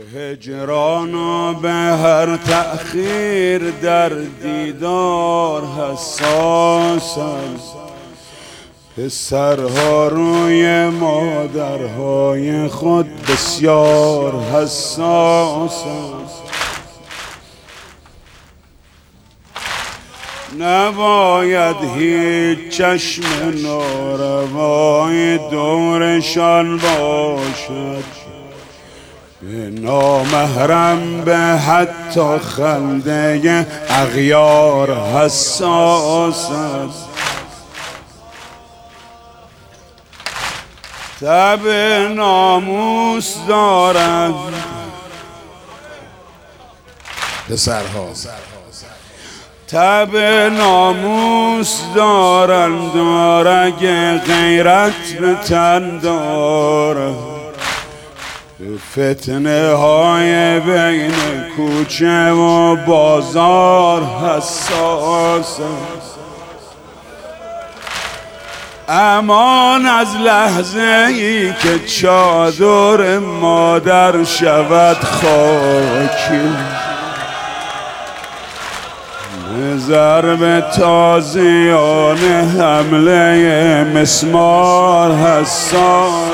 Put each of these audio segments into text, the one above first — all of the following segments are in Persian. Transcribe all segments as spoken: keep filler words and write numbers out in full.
هجران و به هر تأخیر در دیدار حساسم، پسرها روی مادرهای خود بسیار حساسم. نباید هیچ چشم ناروای دورشان باشد، به نامحرم به حتی خنده اغیار حساس است. تب ناموس دارد پسرها، تب ناموس دارند و رگ غیرت به تن دارد. فتنه های بین کوچه و بازار حساس است. امان از لحظه ای که چادر مادر شود خاکی، به ضرب تازیان حمله مسمار حساس.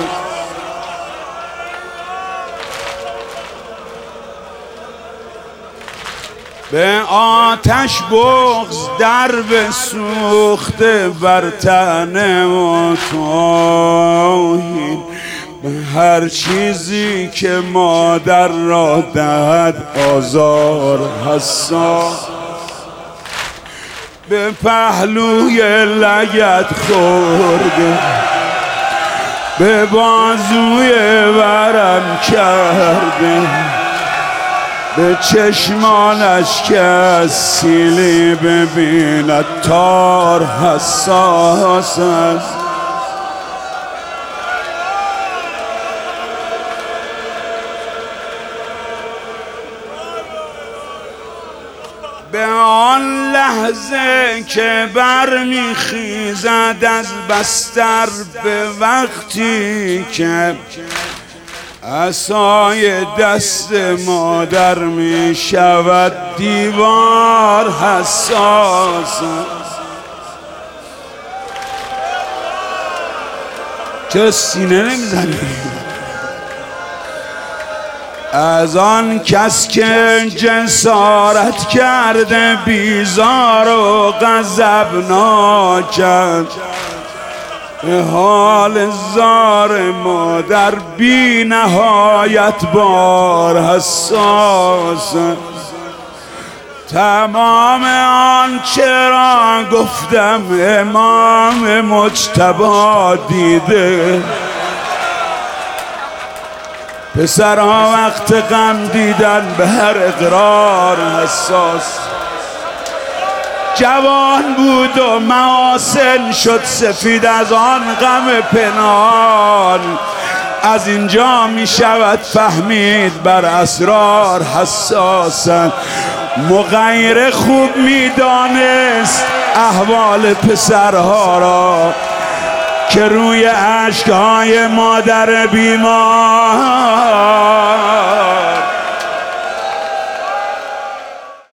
به آتش بغض در به سوخته بر طعنه و توهین، به هر چیزی که مادر را دهد آزار حساس. به پهلوی لگد خورده به بازوی ورم کرده، به چشمانش که از سیلی ببیند تار حساس است. به آن لحظه که برمیخیزد از بستر، به وقتی که عصای دست مادر می شود دیوار حساس. چرا سینه نمیزنی؟ از آن کس که جسارت کرده بیزار و غضبناکم، به حال زار مادر بی نهایت بار حساس. تمام آن چرا گفتم امام مجتبی دیده، پسرها وقت غم دیدن به هر اقرار حساس. جوان بود و محاسن شد سفید از آن غم پنهان، از اینجا می شود فهمید بر اسرار حساسن. مغیر خوب می دانست احوال پسرها را که روی اشکهای مادر بیمار